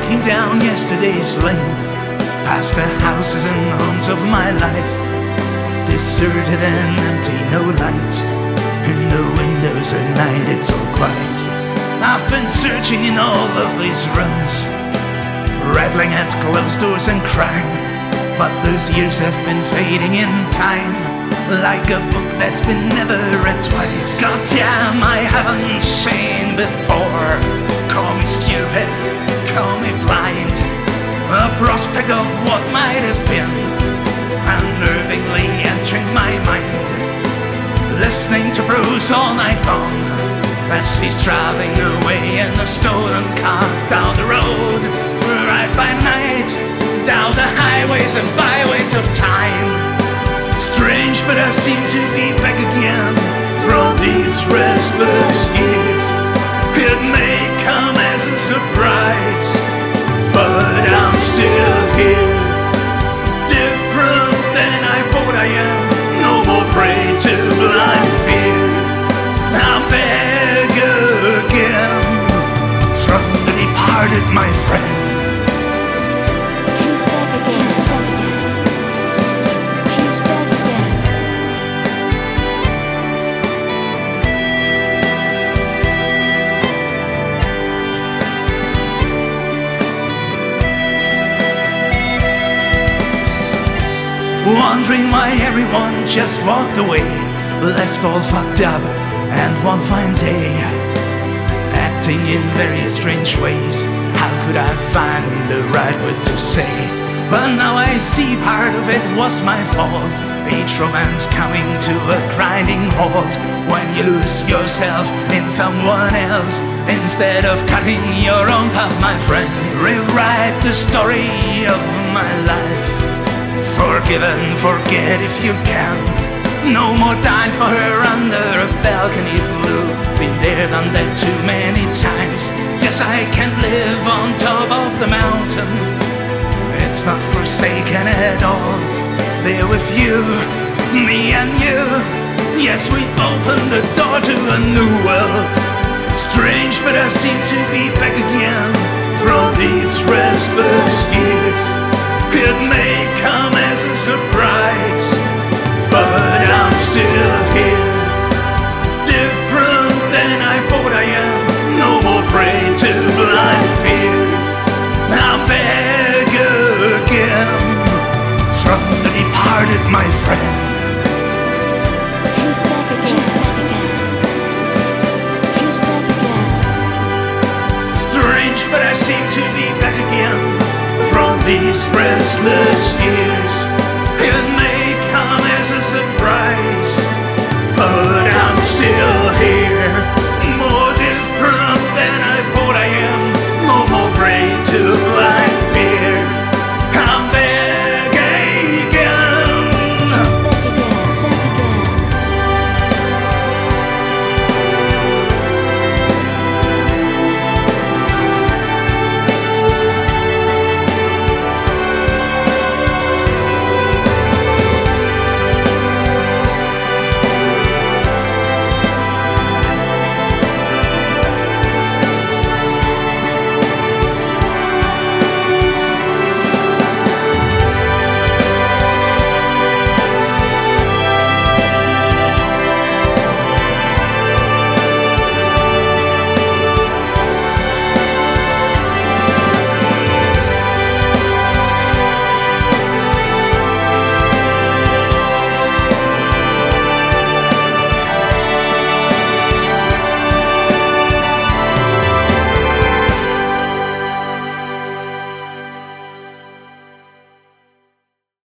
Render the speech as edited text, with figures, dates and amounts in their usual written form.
walking down yesterday's lane, past the houses and homes of my life, deserted and empty, no lights in the windows at night, it's all quiet. I've been searching in all of these rooms, rattling at closed doors and crying, but those years have been fading in time, like a book that's been never read twice. God damn, I haven't seen before. Call me stupid, call me blind, a prospect of what might have been unnervingly entering my mind, listening to Bruce all night long as he's driving away in a stolen car down the road, right by night, down the highways and byways of time. Strange, but I seem to be back again from these restless years. It may come as a surprise, but I'm still here, different than I thought I am. No more prey to blind fear. I'm back again from the departed, my friend. He's back again, he's back again. He's back again. Wondering why everyone just walked away, left all fucked up, and one fine day acting in very strange ways. How could I find the right words to say? But now I see part of it was my fault. Each romance coming to a grinding halt when you lose yourself in someone else instead of cutting your own path, my friend. Rewrite the story of my life. Forgive and forget if you can. No more dying for her under a balcony blue. Been there, done that too many times. Yes, I can live on top of the mountain. It's not forsaken at all. There with you, me and you. Yes, we've opened the door to a new world. Strange, but I seem to be back again from these restless years. It may come as a surprise, but I'm still here, different than I thought I am. No more prey to blind fear. I'm back again from the departed, my friend. He's back again, he's back again. He's back again. Strange, but I seem to be back again from these restless years. It may